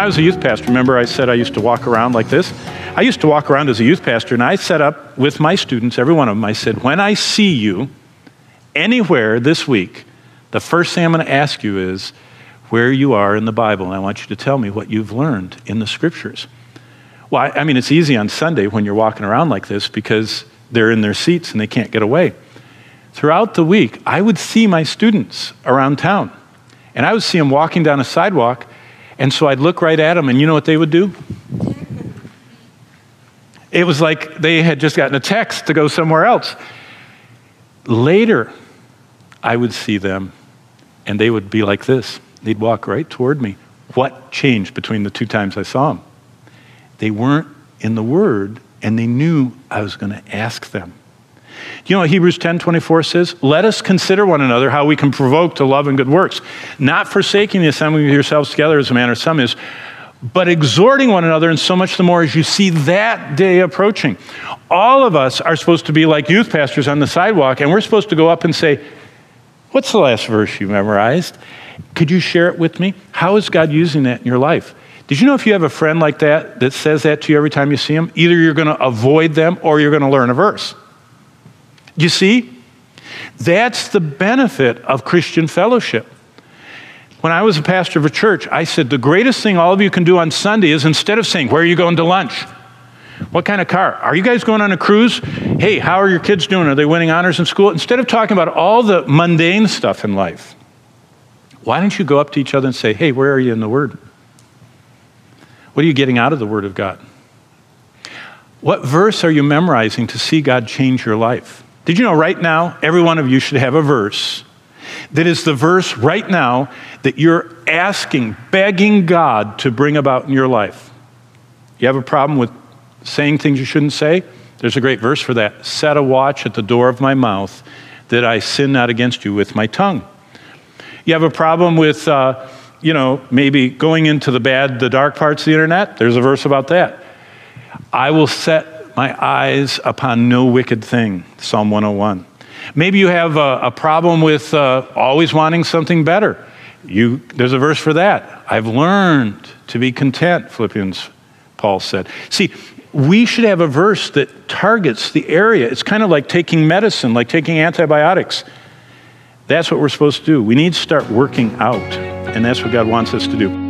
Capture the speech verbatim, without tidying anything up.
I was a youth pastor, remember I said I used to walk around like this? I used to walk around as a youth pastor, and I set up with my students, every one of them, I said, when I see you anywhere this week, the first thing I'm going to ask you is where you are in the Bible, and I want you to tell me what you've learned in the Scriptures. Well, I, I mean, it's easy on Sunday when you're walking around like this because they're in their seats and they can't get away. Throughout the week, I would see my students around town, and I would see them walking down a sidewalk, and so I'd look right at them, and you know what they would do? It was like they had just gotten a text to go somewhere else. Later, I would see them, and they would be like this. They'd walk right toward me. What changed between the two times I saw them? They weren't in the Word, and they knew I was going to ask them. Do you know what Hebrews ten twenty-four says? Let us consider one another how we can provoke to love and good works, not forsaking the assembling of yourselves together as a manner of some is, but exhorting one another, and so much the more as you see that day approaching. All of us are supposed to be like youth pastors on the sidewalk, and we're supposed to go up and say, what's the last verse you memorized? Could you share it with me? How is God using that in your life? Did you know if you have a friend like that that says that to you every time you see them, either you're going to avoid them or you're going to learn a verse? You see? That's the benefit of Christian fellowship. When I was a pastor of a church, I said, the greatest thing all of you can do on Sunday is instead of saying, where are you going to lunch? What kind of car? Are you guys going on a cruise? Hey, how are your kids doing? Are they winning honors in school? Instead of talking about all the mundane stuff in life, why don't you go up to each other and say, hey, where are you in the Word? What are you getting out of the Word of God? What verse are you memorizing to see God change your life? Did you know right now, every one of you should have a verse that is the verse right now that you're asking, begging God to bring about in your life? You have a problem with saying things you shouldn't say? There's a great verse for that. Set a watch at the door of my mouth that I sin not against you with my tongue. You have a problem with, uh, you know, maybe going into the bad, the dark parts of the internet? There's a verse about that. I will set my eyes upon no wicked thing, Psalm one oh one. Maybe you have a, a problem with uh, always wanting something better. You, there's a verse for that. I've learned to be content, Philippians, Paul said. See, we should have a verse that targets the area. It's kind of like taking medicine, like taking antibiotics. That's what we're supposed to do. We need to start working out, and that's what God wants us to do.